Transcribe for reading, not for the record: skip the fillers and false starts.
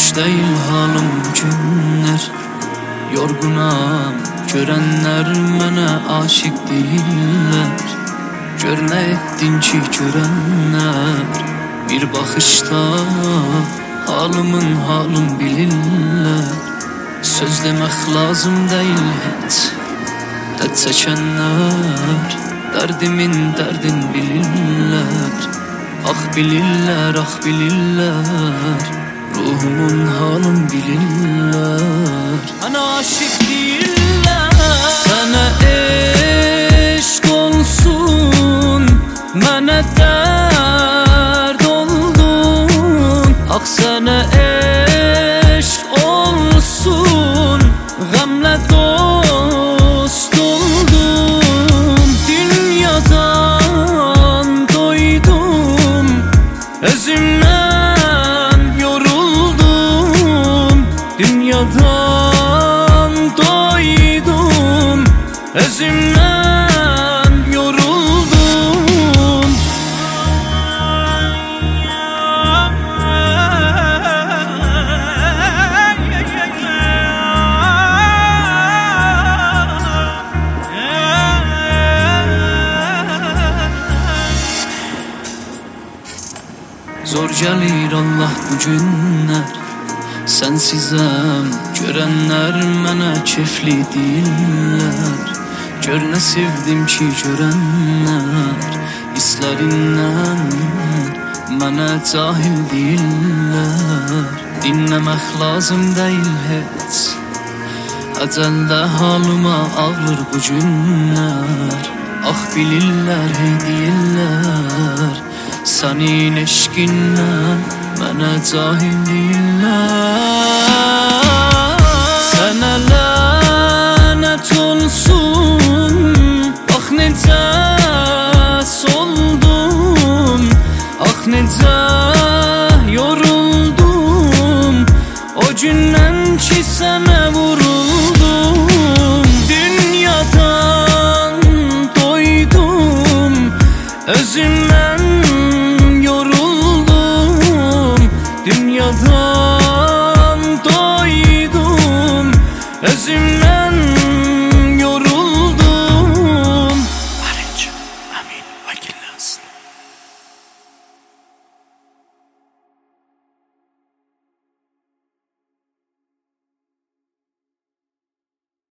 Hoş değil halım bu günler, yorgunam. Görenler mənə aşık değiller. Gör nə etdin ki görenler, bir baxışda halım bilirlər. Söz demək lazım değil heç, dərd çəkənlər dərdimin dərdin bilirlər. Ah bilirlər, ah bilirlər, ruhumun halım bilirlər. Mənə aşık deyirlər. Sənə eşq olsun, mənə dərd oldun. Ah sənə eşq olsun, qəmlə dost oldum. Dünyadan doydum, özümdən yoruldum. Dünyadan doydum, özümdən yoruldum. Zor gəlir Allah bu günlər, sensizəm. Görenler mənə kefli deyirlər. Gör nə sevdim ki görenler, hisslərindən mənə cahil deyirlər. Dinləmək lazım deyil heç, əcəldə halıma ağır bu günlər. Ah bilirlər, hey deyirlər, sənin eşqindən mənə cahil deyirlər. Sənə lənət olsun, bax necə soldum. Ah necə yoruldum, o gündən ki sənə vuruldum. Dünyadan doydum, özümdən